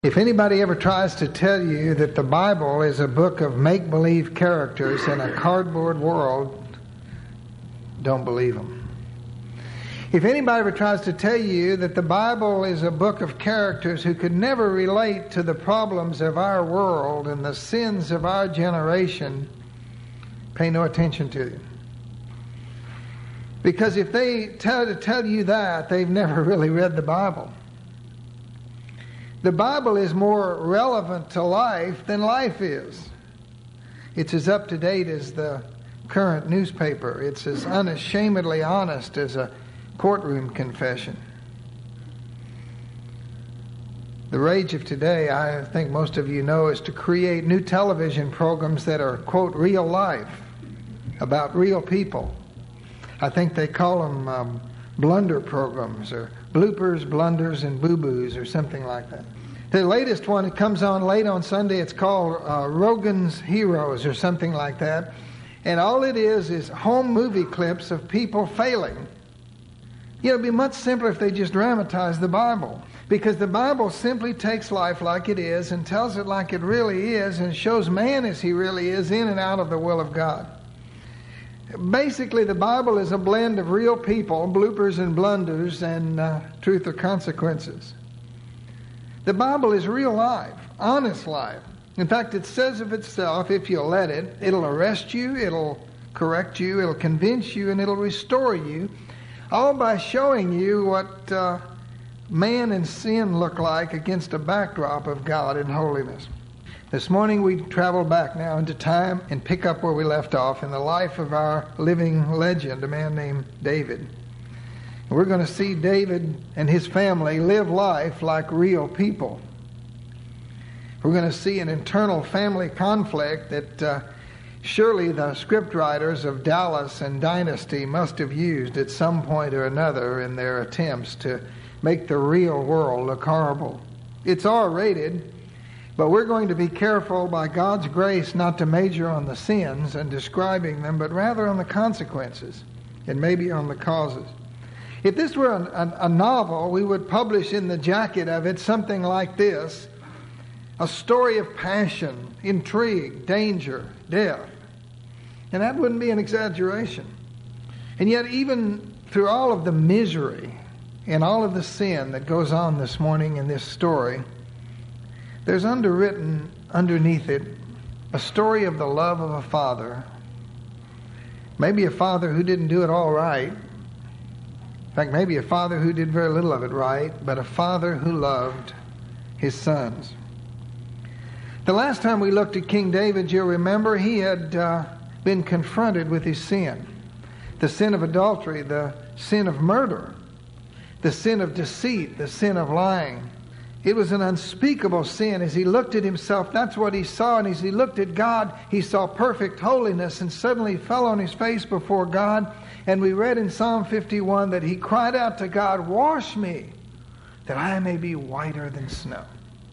If anybody ever tries to tell you that the Bible is a book of make-believe characters in a cardboard world, don't believe them. If anybody ever tries to tell you that the Bible is a book of characters who could never relate to the problems of our world and the sins of our generation, pay no attention to them. Because if they tell you that, they've never really read the Bible. The Bible is more relevant to life than life is. It's as up to date as the current newspaper. It's as unashamedly honest as a courtroom confession. The rage of today, I think most of you know, is to create new television programs that are, quote, real life, about real people. I think they call them blunder programs, or bloopers, blunders, and boo-boos, or something like that. The latest one, it comes on late on Sunday, it's called Rogan's Heroes, or something like that. And all it is home movie clips of people failing. You know, it'd be much simpler if they just dramatize the Bible. Because the Bible simply takes life like it is and tells it like it really is and shows man as he really is in and out of the will of God. Basically, the Bible is a blend of real people, bloopers and blunders, and truth or consequences. The Bible is real life, honest life. In fact, it says of itself, if you'll let it, it'll arrest you, it'll correct you, it'll convince you, and it'll restore you, all by showing you what man and sin look like against a backdrop of God and holiness. This morning we travel back now into time and pick up where we left off in the life of our living legend, a man named David. We're going to see David and his family live life like real people. We're going to see an internal family conflict that surely the scriptwriters of Dallas and Dynasty must have used at some point or another in their attempts to make the real world look horrible. It's R-rated. But we're going to be careful by God's grace not to major on the sins and describing them, but rather on the consequences and maybe on the causes. If this were a novel, we would publish in the jacket of it something like this: a story of passion, intrigue, danger, death. And that wouldn't be an exaggeration. And yet even through all of the misery and all of the sin that goes on this morning in this story, there's underwritten underneath it a story of the love of a father. Maybe a father who didn't do it all right. In fact, maybe a father who did very little of it right, but a father who loved his sons. The last time we looked at King David, you'll remember he had been confronted with his sin. The sin of adultery, the sin of murder, the sin of deceit, the sin of lying. It was an unspeakable sin. As he looked at himself, that's what he saw. And as he looked at God, he saw perfect holiness and suddenly fell on his face before God. And we read in Psalm 51 that he cried out to God, "Wash me, that I may be whiter than snow."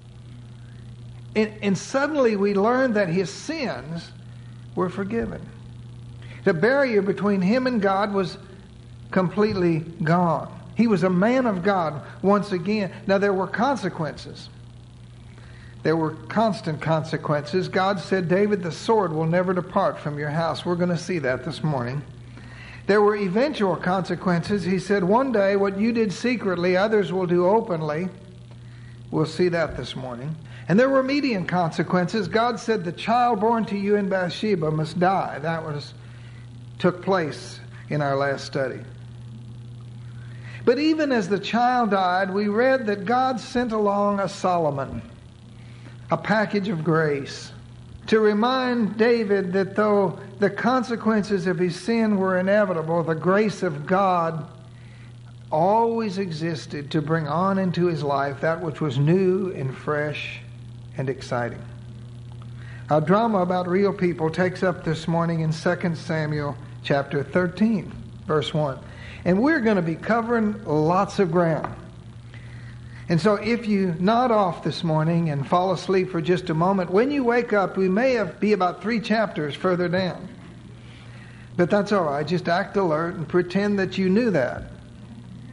And suddenly we learned that his sins were forgiven. The barrier between him and God was completely gone. He was a man of God once again. Now there were consequences. There were constant consequences. God said, "David, the sword will never depart from your house." We're going to see that this morning. There were eventual consequences. He said, "One day what you did secretly, others will do openly." We'll see that this morning. And there were immediate consequences. God said, "The child born to you in Bathsheba must die." That took place in our last study. But even as the child died, we read that God sent along a Solomon, a package of grace, to remind David that though the consequences of his sin were inevitable, the grace of God always existed to bring on into his life that which was new and fresh and exciting. Our drama about real people takes up this morning in 2 Samuel chapter 13, verse 1. And we're going to be covering lots of ground. And so if you nod off this morning and fall asleep for just a moment, when you wake up, we may be about 3 chapters further down. But that's all right. Just act alert and pretend that you knew that.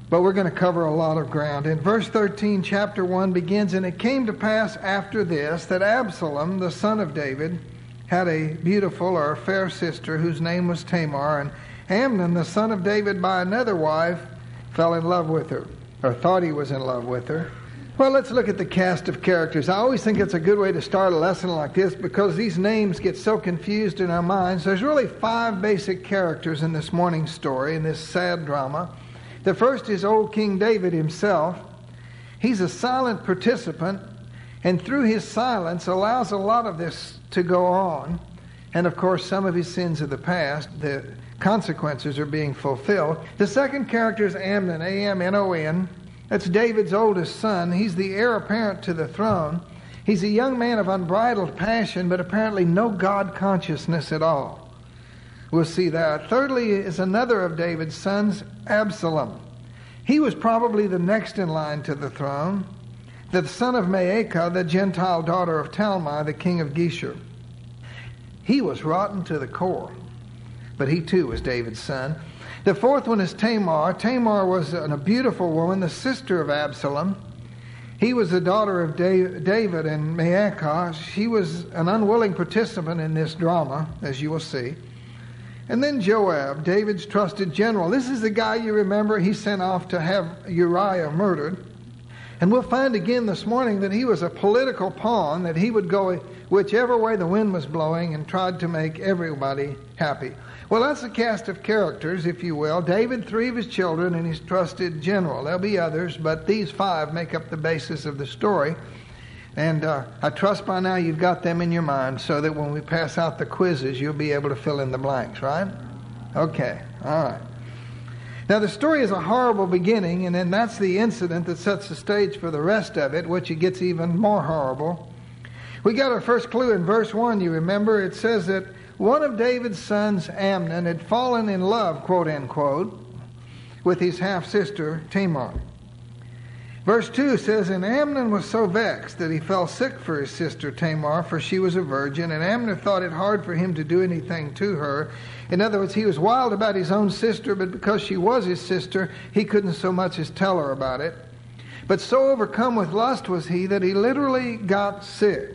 but we're going to cover a lot of ground. In verse 13, chapter 1 begins, "And it came to pass after this that Absalom, the son of David, had a beautiful or a fair sister whose name was Tamar, and Amnon, the son of David, by another wife, fell in love with her," or thought he was in love with her. Well, let's look at the cast of characters. I always think it's a good way to start a lesson like this because these names get so confused in our minds. There's really 5 basic characters in this morning's story, in this sad drama. The first is old King David himself. He's a silent participant, and through his silence allows a lot of this to go on. And of course, some of his sins of the past, the consequences are being fulfilled. The second character is Amnon, A-M-N-O-N. That's David's oldest son. He's the heir apparent to the throne. He's a young man of unbridled passion, but apparently no God consciousness at all. We'll see that. Thirdly is another of David's sons, Absalom. He was probably the next in line to the throne, the son of Maacah, the Gentile daughter of Talmai, the king of Geshur. He was rotten to the core, but he too was David's son. The fourth one is Tamar. Tamar was a beautiful woman, the sister of Absalom. He was the daughter of David and Maacah. She was an unwilling participant in this drama, as you will see. And then Joab, David's trusted general. This is the guy you remember he sent off to have Uriah murdered. And we'll find again this morning that he was a political pawn, that he would go whichever way the wind was blowing and tried to make everybody happy. Well, that's a cast of characters, if you will. David, 3 of his children, and his trusted general. There'll be others, but these 5 make up the basis of the story. And I trust by now you've got them in your mind so that when we pass out the quizzes, you'll be able to fill in the blanks, right? Okay, all right. Now, the story is a horrible beginning, and then that's the incident that sets the stage for the rest of it, which it gets even more horrible. We got our first clue in verse 1, you remember. It says that one of David's sons, Amnon, had fallen in love, quote unquote, with his half-sister, Tamar. Verse 2 says, "And Amnon was so vexed that he fell sick for his sister Tamar, for she was a virgin, and Amnon thought it hard for him to do anything to her." In other words, he was wild about his own sister, but because she was his sister, he couldn't so much as tell her about it. But so overcome with lust was he that he literally got sick.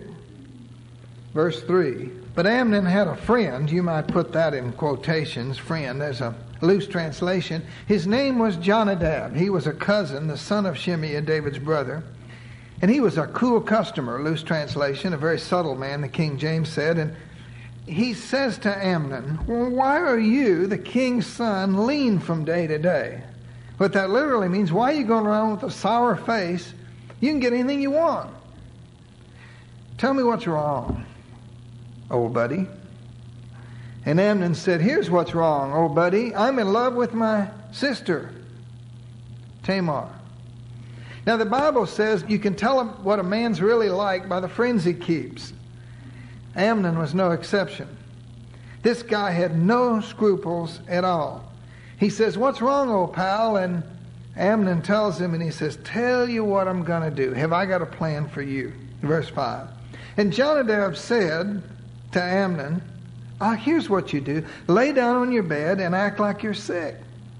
Verse 3, "But Amnon had a friend," you might put that in quotations, friend, there's a loose translation. His name was Jonadab. He was a cousin, the son of Shimei, David's brother. And he was a cool customer, loose translation, a very subtle man, the King James said. And he says to Amnon, "Why are you, the king's son, lean from day to day?" What that literally means, why are you going around with a sour face? You can get anything you want. Tell me what's wrong, old buddy. And Amnon said, "Here's what's wrong, old buddy. I'm in love with my sister, Tamar." Now, the Bible says you can tell what a man's really like by the friends he keeps. Amnon was no exception. This guy had no scruples at all. He says, "What's wrong, old pal?" And Amnon tells him, and he says, "Tell you what I'm going to do. Have I got a plan for you?" Verse 5. And Jonadab said to Amnon, "Here's what you do. Lay down on your bed and act like you're sick.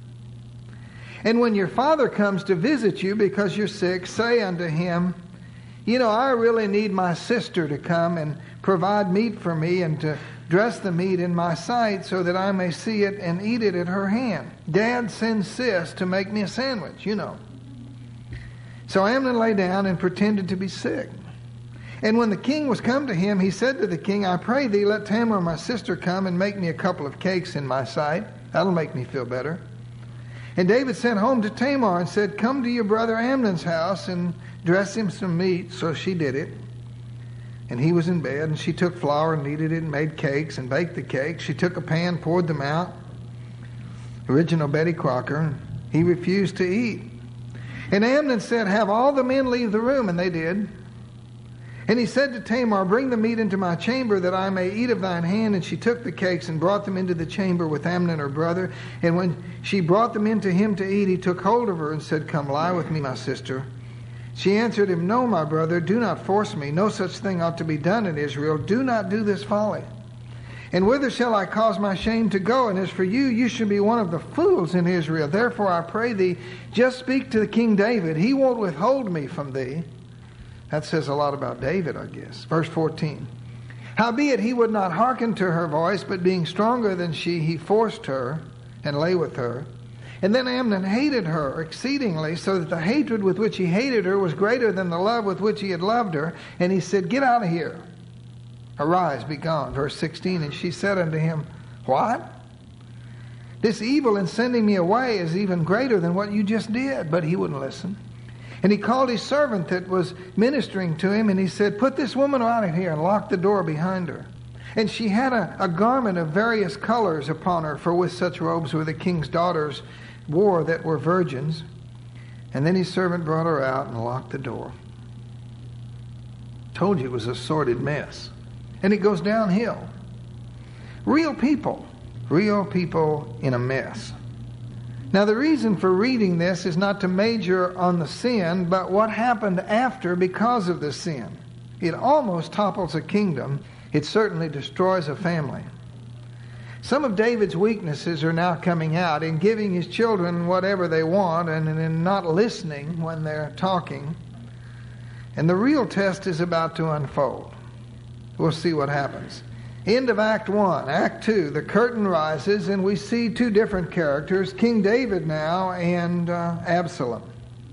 And when your father comes to visit you because you're sick, say unto him, I really need my sister to come and provide meat for me and to dress the meat in my sight so that I may see it and eat it at her hand. Dad sends sis to make me a sandwich, So Amnon lay down and pretended to be sick. And when the king was come to him, he said to the king, "I pray thee, let Tamar my sister come and make me a couple of cakes in my sight. That'll make me feel better." And David sent home to Tamar and said, "Come to your brother Amnon's house and dress him some meat." So she did it. And he was in bed, and she took flour and kneaded it and made cakes and baked the cakes. She took a pan, poured them out. Original Betty Crocker. He refused to eat. And Amnon said, "Have all the men leave the room," and they did. And he said to Tamar, "Bring the meat into my chamber that I may eat of thine hand." And she took the cakes and brought them into the chamber with Amnon her brother. And when she brought them into him to eat, he took hold of her and said, "Come lie with me, my sister." She answered him, "No, my brother, do not force me. No such thing ought to be done in Israel. Do not do this folly." And whither shall I cause my shame to go? And as for you, you should be one of the fools in Israel. Therefore I pray thee, just speak to the King David. He won't withhold me from thee. That says a lot about David, I guess. Verse 14. Howbeit he would not hearken to her voice, but being stronger than she, he forced her and lay with her. And then Amnon hated her exceedingly, so that the hatred with which he hated her was greater than the love with which he had loved her. And he said, Get out of here. Arise, be gone. Verse 16. And she said unto him, What? This evil in sending me away is even greater than what you just did. But he wouldn't listen. And he called his servant that was ministering to him, and he said, Put this woman out of here, and lock the door behind her. And she had a garment of various colors upon her, for with such robes were the king's daughters wore that were virgins. And then his servant brought her out and locked the door. Told you it was a sordid mess. And it goes downhill. Real people in a mess. Now the reason for reading this is not to major on the sin, but what happened after because of the sin. It almost topples a kingdom. It certainly destroys a family. Some of David's weaknesses are now coming out in giving his children whatever they want and in not listening when they're talking. And the real test is about to unfold. We'll see what happens. End of Act 1. Act 2, the curtain rises and we see two different characters, King David now and Absalom.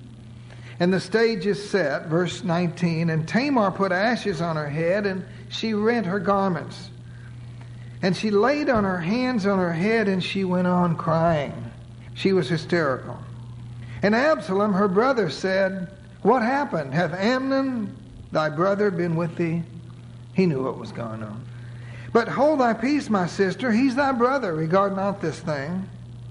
And the stage is set, verse 19, and Tamar put ashes on her head and she rent her garments. And she laid on her hands on her head and she went on crying. She was hysterical. And Absalom, her brother, said, What happened? Hath Amnon, thy brother, been with thee? He knew what was going on. But hold thy peace, my sister. He's thy brother. Regard not this thing.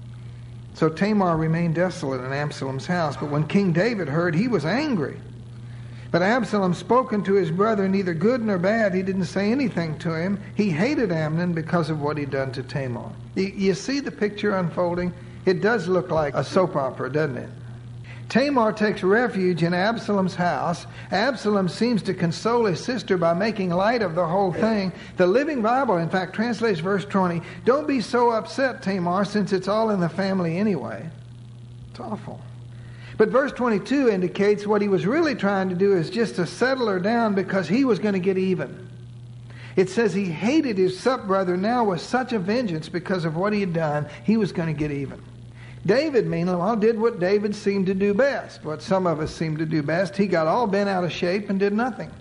So Tamar remained desolate in Absalom's house. But when King David heard, he was angry. But Absalom spoke unto his brother neither good nor bad. He didn't say anything to him. He hated Amnon because of what he'd done to Tamar. You see the picture unfolding? It does look like a soap opera, doesn't it? Tamar takes refuge in Absalom's house. Absalom seems to console his sister by making light of the whole thing. The Living Bible, in fact, translates verse 20, Don't be so upset, Tamar, since it's all in the family anyway. It's awful. But verse 22 indicates what he was really trying to do is just to settle her down because he was going to get even. It says he hated his stepbrother now with such a vengeance because of what he had done, he was going to get even. David, meanwhile, did what David seemed to do best, what some of us seem to do best. He got all bent out of shape and did nothing.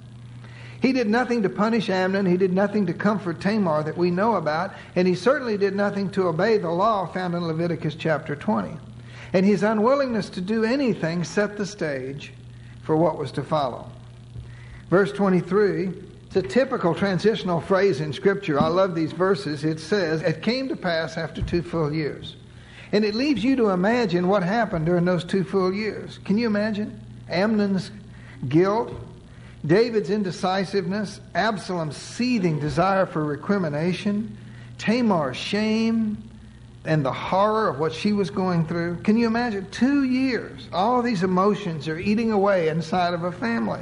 He did nothing to punish Amnon. He did nothing to comfort Tamar that we know about. And he certainly did nothing to obey the law found in Leviticus chapter 20. And his unwillingness to do anything set the stage for what was to follow. Verse 23, it's a typical transitional phrase in Scripture. I love these verses. It says, It came to pass after 2 full years. And it leaves you to imagine what happened during those 2 full years. Can you imagine? Amnon's guilt, David's indecisiveness, Absalom's seething desire for recrimination, Tamar's shame, and the horror of what she was going through. Can you imagine? 2 years. All these emotions are eating away inside of a family.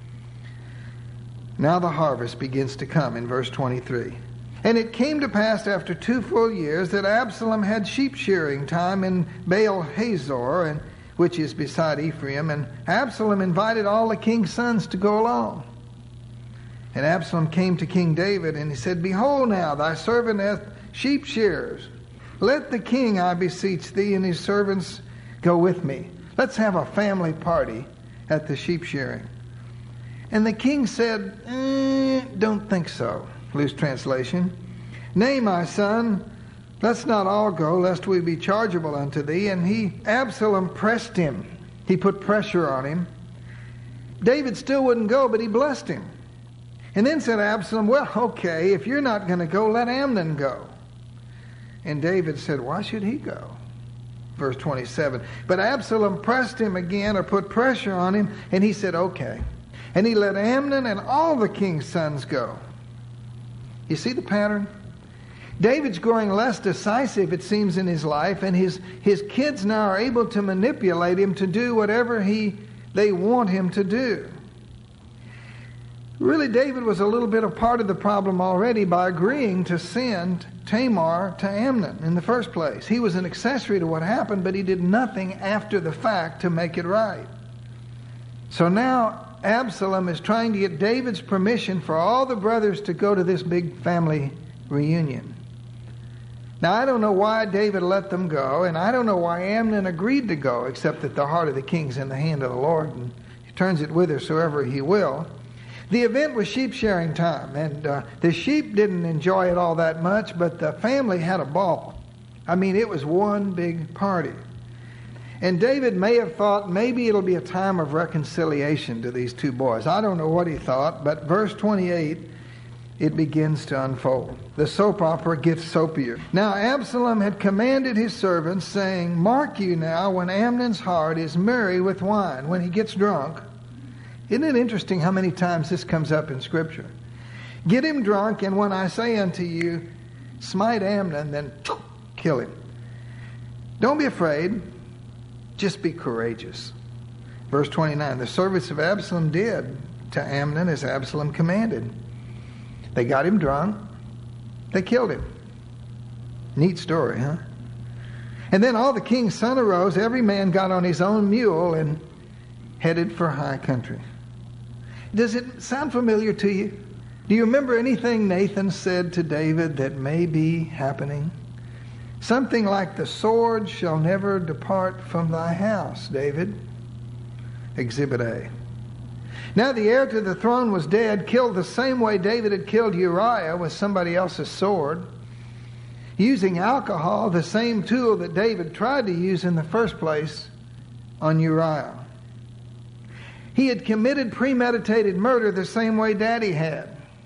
Now the harvest begins to come in verse 23. And it came to pass after 2 full years that Absalom had sheep shearing time in Baal Hazor, which is beside Ephraim, and Absalom invited all the king's sons to go along. And Absalom came to King David, and he said, Behold now, thy servant hath sheep shearers. Let the king, I beseech thee, and his servants go with me. Let's have a family party at the sheep shearing. And the king said, Don't think so. Loose translation. Nay, my son, let's not all go, lest we be chargeable unto thee. And Absalom pressed him. He put pressure on him. David still wouldn't go, but he blessed him. And then said Absalom, Well, okay, if you're not going to go, let Amnon go. And David said, Why should he go? Verse 27. But Absalom pressed him again, or put pressure on him, and he said, Okay. And he let Amnon and all the king's sons go. You see the pattern? David's growing less decisive, it seems, in his life, and his kids now are able to manipulate him to do whatever they want him to do. Really, David was a little bit a part of the problem already by agreeing to send Tamar to Amnon in the first place. He was an accessory to what happened, but he did nothing after the fact to make it right. So now Absalom is trying to get David's permission for all the brothers to go to this big family reunion. Now, I don't know why David let them go, and I don't know why Amnon agreed to go, except that the heart of the king's in the hand of the Lord, and he turns it whithersoever he will. The event was sheep sharing time, and the sheep didn't enjoy it all that much, but the family had a ball. I mean, it was one big party. And David may have thought maybe it'll be a time of reconciliation to these two boys. I don't know what he thought, but verse 28, it begins to unfold. The soap opera gets soapier. Now Absalom had commanded his servants, saying, "Mark you now when Amnon's heart is merry with wine," when he gets drunk. Isn't it interesting how many times this comes up in Scripture? "Get him drunk, and when I say unto you, smite Amnon, then kill him." Don't be afraid. Just be courageous. Verse 29, the servants of Absalom did to Amnon as Absalom commanded. They got him drunk. They killed him. Neat story, huh? And then all the king's son arose. Every man got on his own mule and headed for high country. Does it sound familiar to you? Do you remember anything Nathan said to David that may be happening? Something like, "The sword shall never depart from thy house, David." Exhibit A. Now the heir to the throne was dead, killed the same way David had killed Uriah, with somebody else's sword, using alcohol, the same tool that David tried to use in the first place on Uriah. He had committed premeditated murder the same way Daddy had.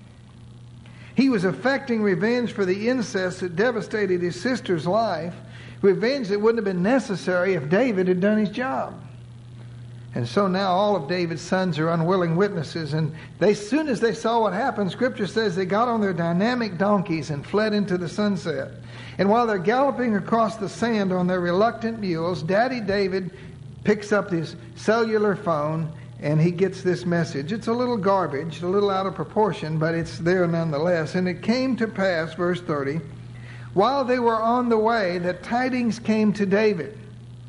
He was effecting revenge for the incest that devastated his sister's life, revenge that wouldn't have been necessary if David had done his job. And so now all of David's sons are unwilling witnesses, and as soon as they saw what happened, Scripture says they got on their dynamic donkeys and fled into the sunset. And while they're galloping across the sand on their reluctant mules, Daddy David picks up his cellular phone and he gets this message. It's a little garbage, a little out of proportion, but it's there nonetheless. "And it came to pass," verse 30, "while they were on the way, that tidings came to David,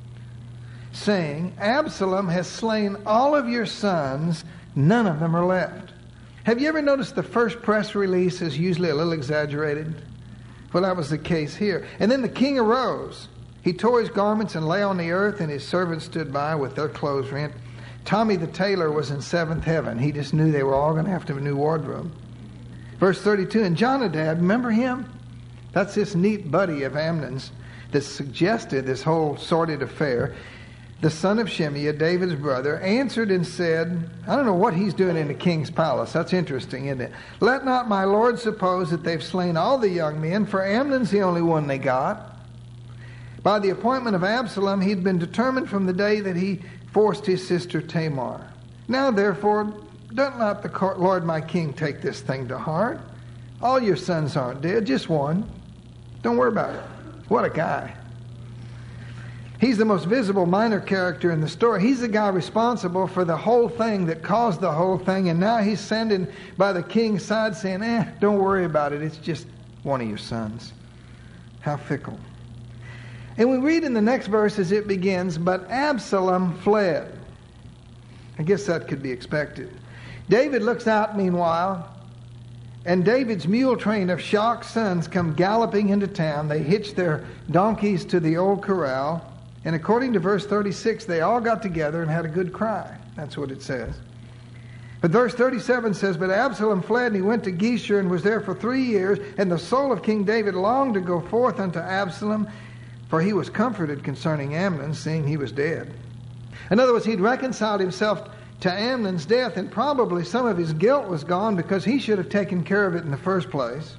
saying, Absalom has slain all of your sons, none of them are left." Have you ever noticed the first press release is usually a little exaggerated? Well, that was the case here. "And then the king arose. He tore his garments and lay on the earth, and his servants stood by with their clothes rent." Tommy the tailor was in seventh heaven. He just knew they were all going to have to have a new wardrobe. Verse 32, "And Jonadab," remember him? That's this neat buddy of Amnon's that suggested this whole sordid affair. "The son of Shimei, David's brother, answered and said," I don't know what he's doing in the king's palace. That's interesting, isn't it? "Let not my lord suppose that they've slain all the young men, for Amnon's the only one they got. By the appointment of Absalom, he'd been determined from the day that he forced his sister Tamar. Now, therefore, don't let the Lord my king take this thing to heart. All your sons aren't dead, just one. Don't worry about it." What a guy. He's the most visible minor character in the story. He's the guy responsible for the whole thing that caused the whole thing, and now he's standing by the king's side saying, don't worry about it. It's just one of your sons. How fickle. And we read in the next verse as it begins, "But Absalom fled." I guess that could be expected. David looks out meanwhile, and David's mule train of shocked sons come galloping into town. They hitch their donkeys to the old corral, and according to verse 36, they all got together and had a good cry. That's what it says. But verse 37 says, "But Absalom fled, and he went to Geshur, and was there for 3 years. And the soul of King David longed to go forth unto Absalom, for he was comforted concerning Amnon, seeing he was dead." In other words, he'd reconciled himself to Amnon's death, and probably some of his guilt was gone because he should have taken care of it in the first place.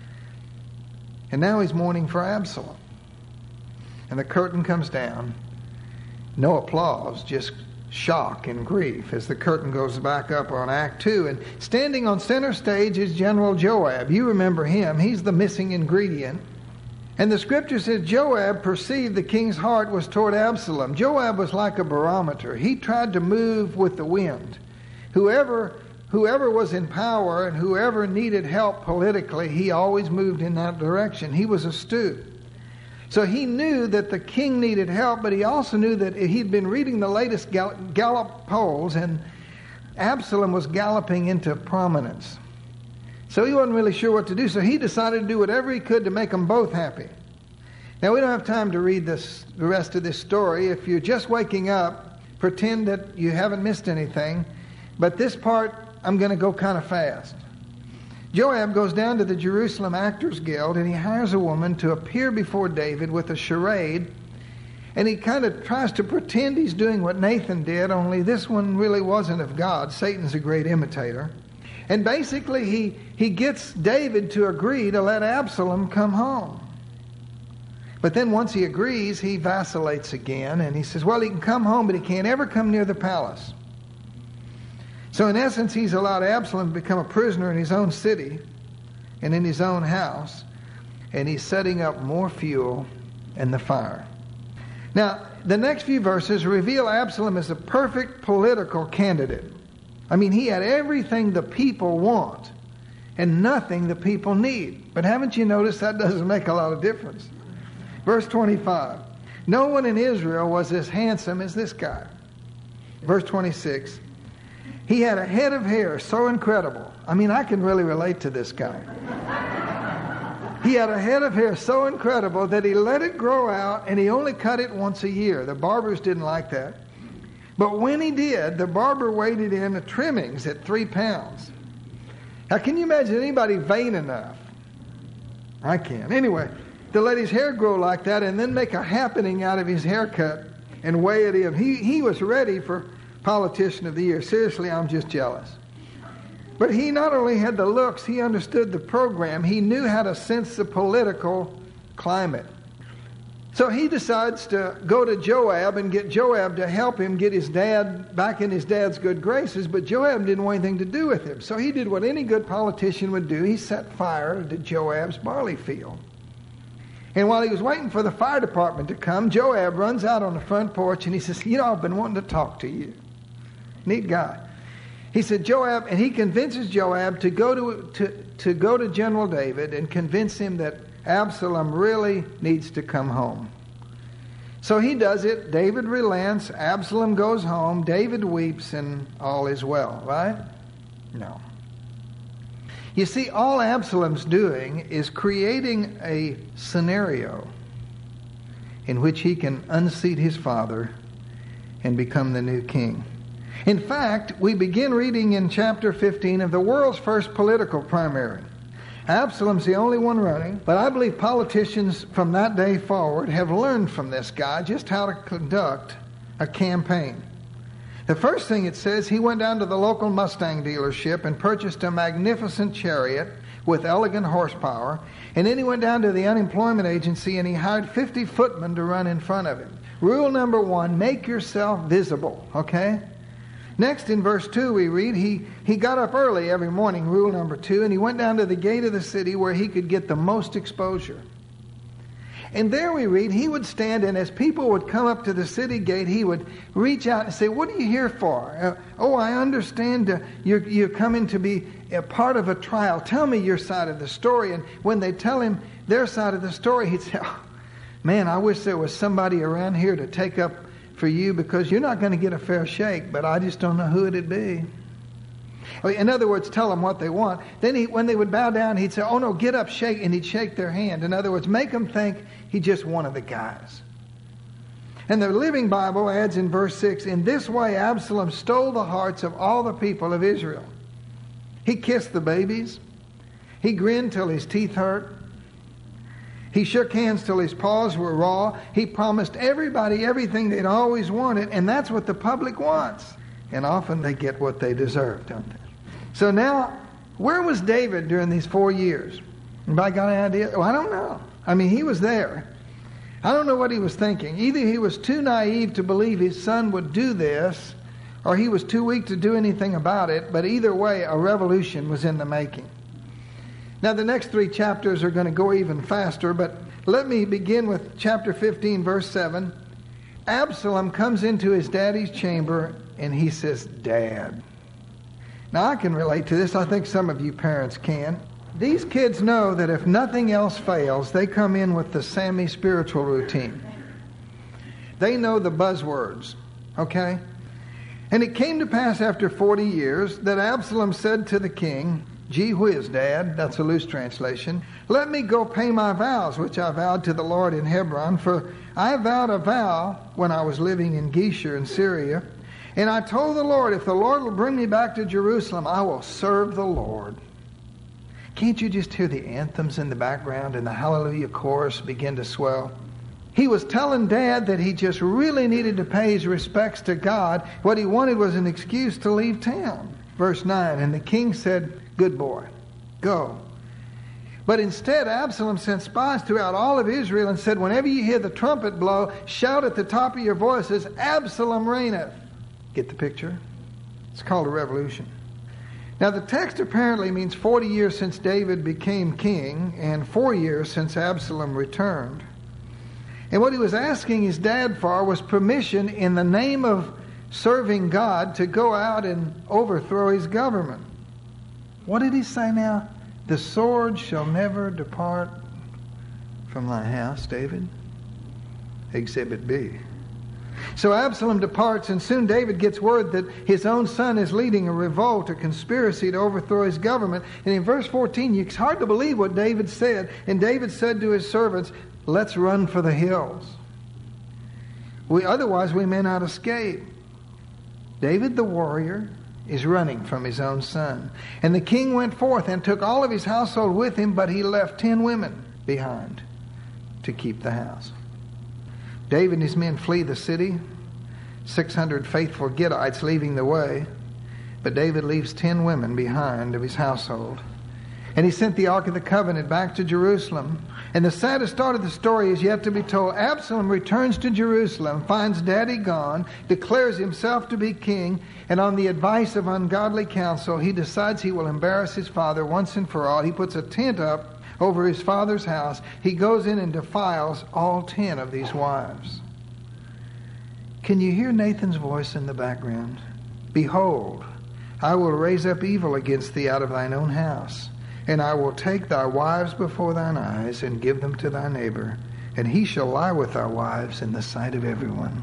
And now he's mourning for Absalom. And the curtain comes down. No applause, just shock and grief as the curtain goes back up on Act 2. And standing on center stage is General Joab. You remember him. He's the missing ingredient. And the scripture says Joab perceived the king's heart was toward Absalom. Joab was like a barometer. He tried to move with the wind. Whoever whoever was in power and whoever needed help politically, he always moved in that direction. He was astute. So he knew that the king needed help, but he also knew that he'd been reading the latest Gallup polls, and Absalom was galloping into prominence. So he wasn't really sure what to do, so he decided to do whatever he could to make them both happy. Now, we don't have time to read the rest of this story. If you're just waking up, pretend that you haven't missed anything. But this part, I'm going to go kind of fast. Joab goes down to the Jerusalem Actors Guild, and he hires a woman to appear before David with a charade. And he kind of tries to pretend he's doing what Nathan did, only this one really wasn't of God. Satan's a great imitator. And basically, he gets David to agree to let Absalom come home. But then once he agrees, he vacillates again, and he says, well, he can come home, but he can't ever come near the palace. So in essence, he's allowed Absalom to become a prisoner in his own city and in his own house, and he's setting up more fuel in the fire. Now, the next few verses reveal Absalom as a perfect political candidate. I mean, he had everything the people want and nothing the people need. But haven't you noticed that doesn't make a lot of difference? Verse 25, no one in Israel was as handsome as this guy. Verse 26, he had a head of hair so incredible. I mean, I can really relate to this guy. He had a head of hair so incredible that he let it grow out, and he only cut it once a year. The barbers didn't like that. But when he did, the barber weighed it in the trimmings at 3 pounds. Now, can you imagine anybody vain enough? I can. Anyway, to let his hair grow like that and then make a happening out of his haircut and weigh it in. He was ready for Politician of the Year. Seriously, I'm just jealous. But he not only had the looks, he understood the program. He knew how to sense the political climate. So he decides to go to Joab and get Joab to help him get his dad back in his dad's good graces, but Joab didn't want anything to do with him. So he did what any good politician would do. He set fire to Joab's barley field. And while he was waiting for the fire department to come, Joab runs out on the front porch and he says, you know, I've been wanting to talk to you. Neat guy. He said, Joab, and he convinces Joab to go to General David and convince him that Absalom really needs to come home. So he does it. David relents. Absalom goes home. David weeps, and all is well, right? No. You see, all Absalom's doing is creating a scenario in which he can unseat his father and become the new king. In fact, we begin reading in chapter 15 of the world's first political primary. Absalom's the only one running, but I believe politicians from that day forward have learned from this guy just how to conduct a campaign. The first thing it says, he went down to the local Mustang dealership and purchased a magnificent chariot with elegant horsepower, and then he went down to the unemployment agency and he hired 50 footmen to run in front of him. Rule number 1, make yourself visible, okay? Next, in verse 2, we read, he got up early every morning, rule number 2, and he went down to the gate of the city where he could get the most exposure. And there we read, he would stand, and as people would come up to the city gate, he would reach out and say, what are you here for? I understand you're coming to be a part of a trial. Tell me your side of the story. And when they tell him their side of the story, he'd say, oh, man, I wish there was somebody around here to take up for you, because you're not going to get a fair shake, but I just don't know who it'd be. In other words, tell them what they want. Then when they would bow down, he'd say, oh no, get up, shake, and he'd shake their hand. In other words, make them think he's just one of the guys. And the Living Bible adds in verse 6, in this way Absalom stole the hearts of all the people of Israel. He kissed the babies. He grinned till his teeth hurt. He shook hands till his paws were raw. He promised everybody everything they'd always wanted, and that's what the public wants. And often they get what they deserve, don't they? So now, where was David during these 4 years? Anybody got an idea? Well, I don't know. I mean, he was there. I don't know what he was thinking. Either he was too naive to believe his son would do this, or he was too weak to do anything about it, but either way, a revolution was in the making. Now, the next 3 chapters are going to go even faster, but let me begin with chapter 15, verse 7. Absalom comes into his daddy's chamber, and he says, Dad. Now, I can relate to this. I think some of you parents can. These kids know that if nothing else fails, they come in with the Sammy spiritual routine. They know the buzzwords, okay? And it came to pass after 40 years that Absalom said to the king, "Gee whiz, Dad," that's a loose translation, "let me go pay my vows, which I vowed to the Lord in Hebron, for I vowed a vow when I was living in Geshur in Syria. And I told the Lord, if the Lord will bring me back to Jerusalem, I will serve the Lord." Can't you just hear the anthems in the background and the hallelujah chorus begin to swell? He was telling Dad that he just really needed to pay his respects to God. What he wanted was an excuse to leave town. Verse 9, and the king said, "Good boy, go." But instead, Absalom sent spies throughout all of Israel and said, "Whenever you hear the trumpet blow, shout at the top of your voices, 'Absalom reigneth.'" Get the picture? It's called a revolution. Now, the text apparently means 40 years since David became king and 4 years since Absalom returned. And what he was asking his dad for was permission in the name of serving God to go out and overthrow his government. What did he say now? "The sword shall never depart from thy house, David." Exhibit B. So Absalom departs, and soon David gets word that his own son is leading a revolt, a conspiracy to overthrow his government. And in verse 14, it's hard to believe what David said. And David said to his servants, "Let's run for the hills. Otherwise we may not escape." David the warrior is running from his own son. And the king went forth and took all of his household with him, but he left 10 women behind to keep the house. David and his men flee the city, 600 faithful Gittites leaving the way, but David leaves 10 women behind of his household. And he sent the Ark of the Covenant back to Jerusalem. And the saddest part of the story is yet to be told. Absalom returns to Jerusalem, finds Daddy gone, declares himself to be king, and on the advice of ungodly counsel, he decides he will embarrass his father once and for all. He puts a tent up over his father's house. He goes in and defiles all 10 of these wives. Can you hear Nathan's voice in the background? "Behold, I will raise up evil against thee out of thine own house, and I will take thy wives before thine eyes and give them to thy neighbor, and he shall lie with thy wives in the sight of everyone."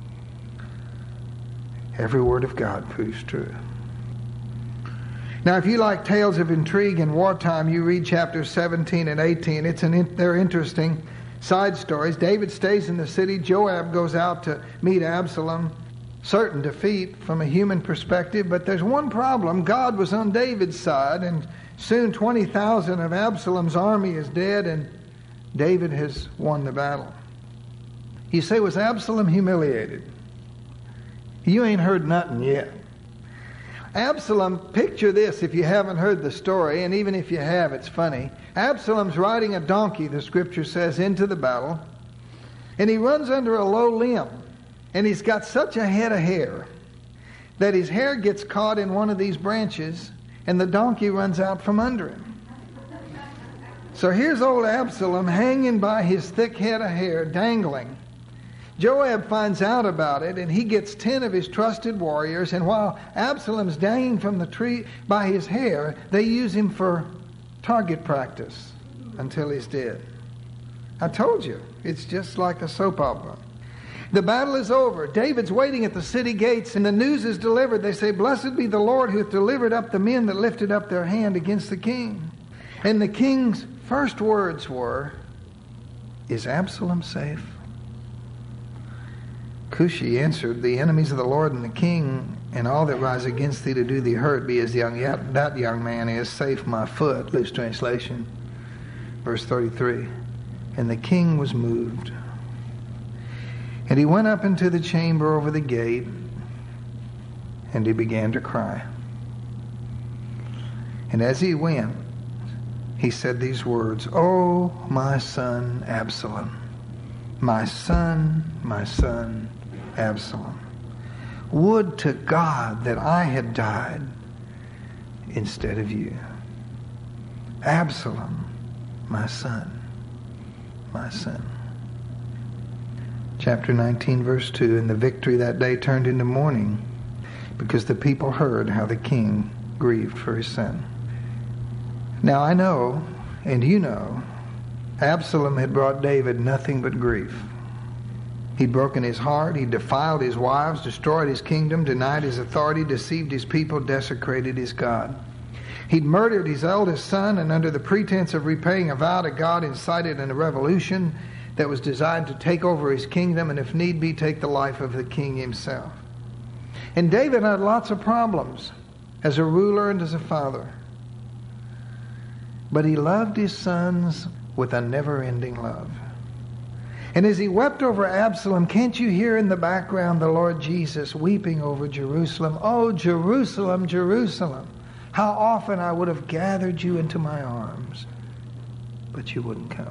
Every word of God proves true. Now, if you like tales of intrigue in wartime, you read chapters 17 and 18. They're interesting side stories. David stays in the city. Joab goes out to meet Absalom. Certain defeat from a human perspective, but there's one problem. God was on David's side, and soon 20,000 of Absalom's army is dead, and David has won the battle. You say, was Absalom humiliated? You ain't heard nothing yet. Absalom, picture this if you haven't heard the story, and even if you have, it's funny. Absalom's riding a donkey, the scripture says, into the battle, and he runs under a low limb, and he's got such a head of hair that his hair gets caught in one of these branches, and the donkey runs out from under him. So here's old Absalom hanging by his thick head of hair, dangling. Joab finds out about it, and he gets 10 of his trusted warriors, and while Absalom's dangling from the tree by his hair, they use him for target practice until he's dead. I told you, it's just like a soap opera. The battle is over. David's waiting at the city gates, and the news is delivered. They say, "Blessed be the Lord who hath delivered up the men that lifted up their hand against the king." And the king's first words were, "Is Absalom safe?" Cushi answered, "The enemies of the Lord and the king and all that rise against thee to do thee hurt, be as that young man is, safe my foot." Loose translation. Verse 33. And the king was moved. And he went up into the chamber over the gate, and he began to cry. And as he went, he said these words, "O my son Absalom, my son Absalom, would to God that I had died instead of you. Absalom, my son. Chapter 19, verse 2, and the victory that day turned into mourning, because the people heard how the king grieved for his son. Now I know, and you know, Absalom had brought David nothing but grief. He'd broken his heart, he'd defiled his wives, destroyed his kingdom, denied his authority, deceived his people, desecrated his God. He'd murdered his eldest son, and under the pretense of repaying a vow to God, incited a revolution that was designed to take over his kingdom and, if need be, take the life of the king himself. And David had lots of problems as a ruler and as a father. But he loved his sons with a never-ending love. And as he wept over Absalom, can't you hear in the background the Lord Jesus weeping over Jerusalem? Oh, Jerusalem, Jerusalem, how often I would have gathered you into my arms, but you wouldn't come.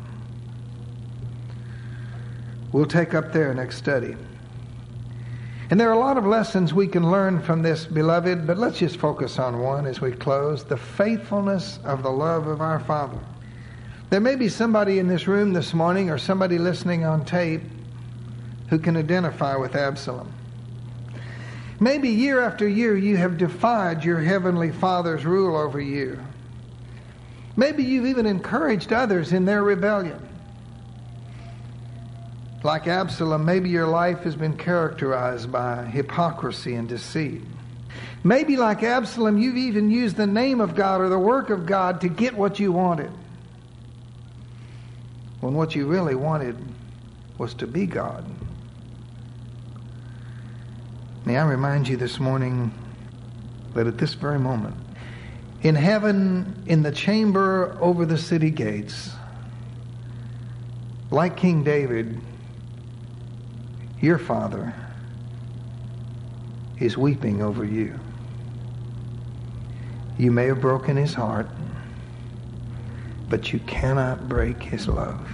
We'll take up there next study. And there are a lot of lessons we can learn from this, beloved, but let's just focus on one as we close: the faithfulness of the love of our Father. There may be somebody in this room this morning, or somebody listening on tape, who can identify with Absalom. Maybe year after year you have defied your Heavenly Father's rule over you. Maybe you've even encouraged others in their rebellion. Like Absalom, maybe your life has been characterized by hypocrisy and deceit. Maybe like Absalom, you've even used the name of God or the work of God to get what you wanted, when what you really wanted was to be God. May I remind you this morning that at this very moment, in heaven, in the chamber over the city gates, like King David, your Father is weeping over you. You may have broken his heart, but you cannot break his love.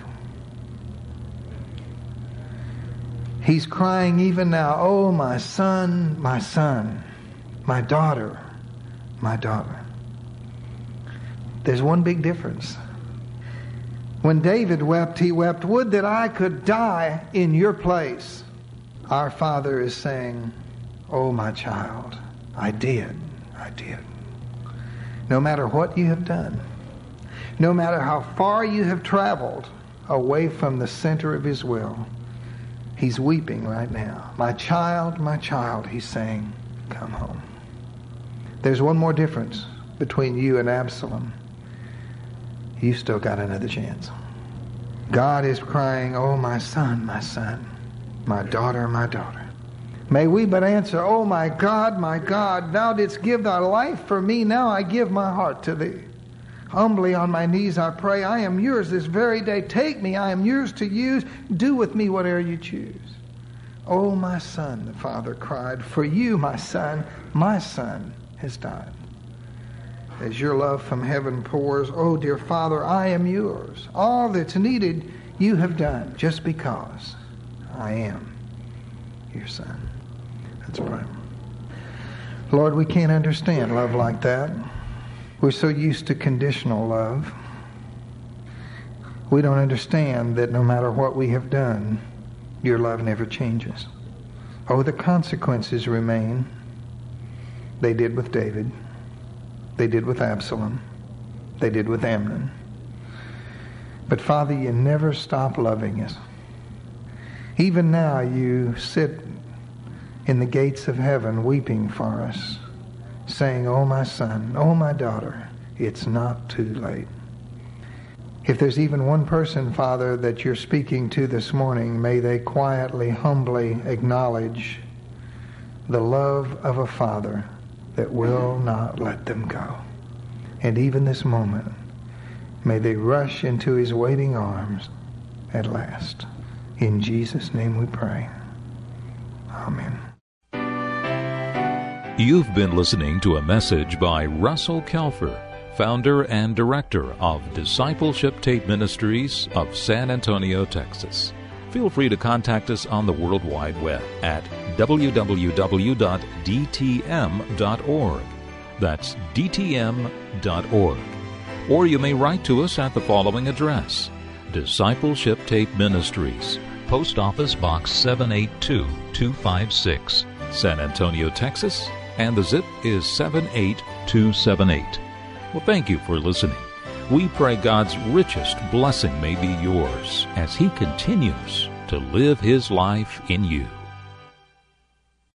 He's crying even now, oh, my son, my daughter, my daughter. There's one big difference. When David wept, he wept, would that I could die in your place. Our Father is saying, oh, my child, I did. No matter what you have done, no matter how far you have traveled away from the center of his will, he's weeping right now. My child, he's saying, come home. There's one more difference between you and Absalom. You still got another chance. God is crying, oh, my son, my daughter, my daughter. May we but answer, oh, my God, thou didst give thy life for me. Now I give my heart to thee. Humbly on my knees I pray, I am yours this very day. Take me, I am yours to use. Do with me whatever you choose. Oh, my son, the father cried, for you, my son has died. As your love from heaven pours, oh, dear Father, I am yours. All that's needed you have done, just because I am your son. Let's pray. Lord, we can't understand love like that. We're so used to conditional love. We don't understand that no matter what we have done, your love never changes. Oh, the consequences remain. They did with David. They did with Absalom. They did with Amnon. But Father, you never stop loving us. Even now you sit in the gates of heaven weeping for us, saying, oh, my son, oh, my daughter, it's not too late. If there's even one person, Father, that you're speaking to this morning, may they quietly, humbly acknowledge the love of a Father that will not let them go. And even this moment, may they rush into his waiting arms at last. In Jesus' name we pray. Amen. You've been listening to a message by Russell Kelfer, founder and director of Discipleship Tape Ministries of San Antonio, Texas. Feel free to contact us on the World Wide Web at www.dtm.org. That's dtm.org. Or you may write to us at the following address: Discipleship Tape Ministries, Post Office Box 782-256, San Antonio, Texas and the zip is 78278. Well, thank you for listening. We pray God's richest blessing may be yours as He continues to live His life in you.